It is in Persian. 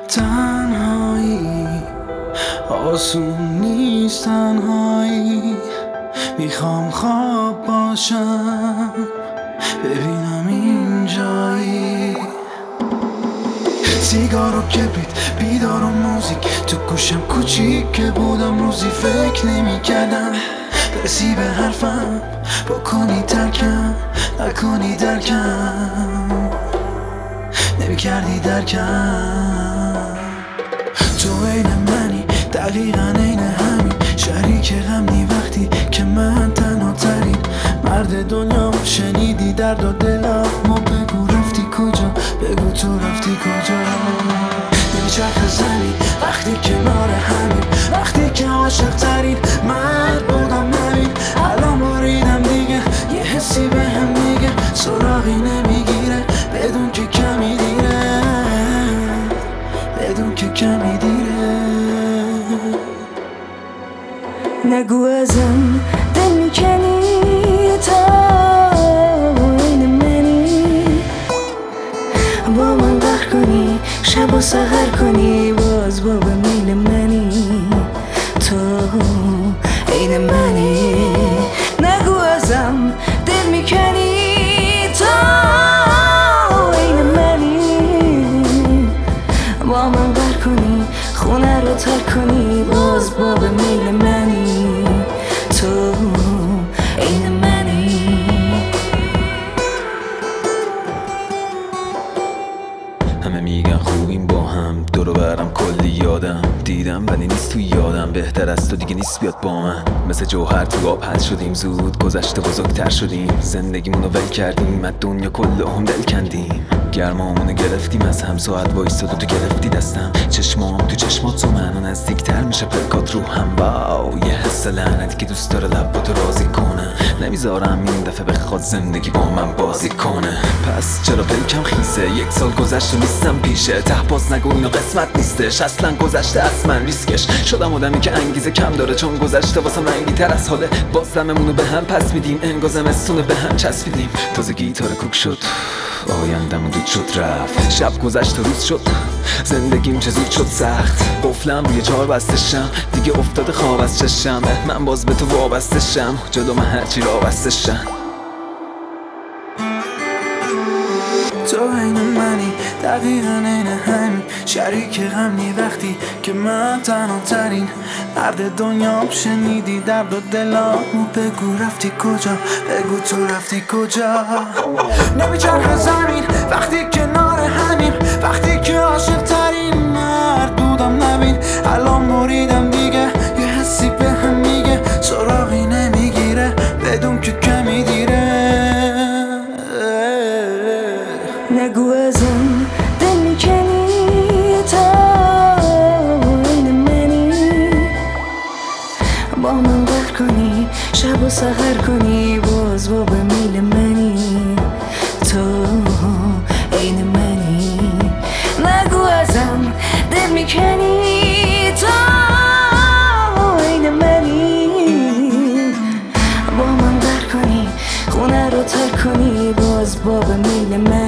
تنهایی آسون نیست، تنهایی میخوام خواب باشم ببینم اینجایی. سیگار و کبریت، بیدار و موزیک تو گوشم، کوچیک که بودم روزی فکر نمی کردم برسی به حرفم، بکنی ترکم نکنی درکم، نمی کردی درکم. تو عین منی دقیقا عین همین، شریک غمنی وقتی که من تنها ترین مرد دنیا. شنیدی درد و دلمو، بگو رفتی کجا، بگو تو رفتی کجا. نمیچرخه زمین وقتی کنار همین، وقتی که عاشق ترین مرد بودم همین. الان بریدم دیگه، یه حسی به هم میگه سراغی نمیگیره، بدون که کمی دیره، بدون که کمی دیره. نگو ازم دل میکنی تا این منی، با من قهر کنی شب و سحر کنی، باز با به میل منی، تو این منی. نگو ازم دل میکنی تا این منی، با من قهر کنی خونه رو ترک کنی، باز با به میل منی، تو این منی. همه میگن خوبیم با هم، دورو برم کلی یادم دیدم ولی نیست تو یادم. بهتر از تو دیگه نیست بیاد با من، مثل جوهر تو آب حل شدیم، زود گذشته بزرگتر شدیم، زندگیمونو ول کردیم، از دنیا کل هم دل کندیم. گرمامونو گرفتیم از هم، ساعت وایستاد و تو گرفتی دستم، چشمام تو چشمات تو منو نزدیکتر میشه پلکات رو هم. واو یه حس لعنتی که دوست داره لباتو راضی کنه، نمیذارم این دفعه بخواد زندگی با من بازی کنه. پس چرا پلکم خیسه، یک سال گذشت و نیستم پیشه، ته باز نگو اینو قسمت نیستش، اصلا گذشته از من ریسکش. شدم آدمی که انگیزه کم داره، چون گذشته واسم رنگی تر از حاله، باز دممونو به هم پس میدیم، انگازم استونه به هم چسبیدیم. تازه گیتار کوک شد، آیندم دود شد رفت، شب گذشت و روز شد، زندگیم چه زود شد سخت. قفلم روی چار بستشم، دیگه افتاده خواب از چشم، من باز به تو وابستشم، جلو من هرچی را بستشم. تو عین منی دقیقا عین همین، شریک غمنی وقتی که من تنها ترین مرد دنیا. شنیدی درد و دلمو، بگو رفتی کجا، بگو تو رفتی کجا. نمیچرخه زمین وقتی کنار همین، وقتی که عاشق ترین مرد بودم نبین. الان بریدم دیگه، یه حسی به هم میگه سراغی نمیگیره، بدون که کمی دیره. نگو ازم دل میکنی تا این منی، با من قهر کنی شب و سحر کنی، باز با به میل منی، تو این منی. نگو ازم دل میکنی تا این منی، با من قهر کنی خونه رو ترک کنی، باز با به میل منی.